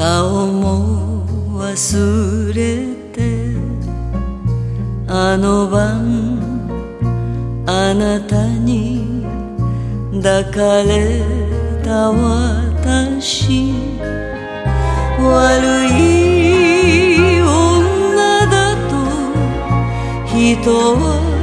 顔も忘れてあの晩あなたに抱かれた私悪い女だと人は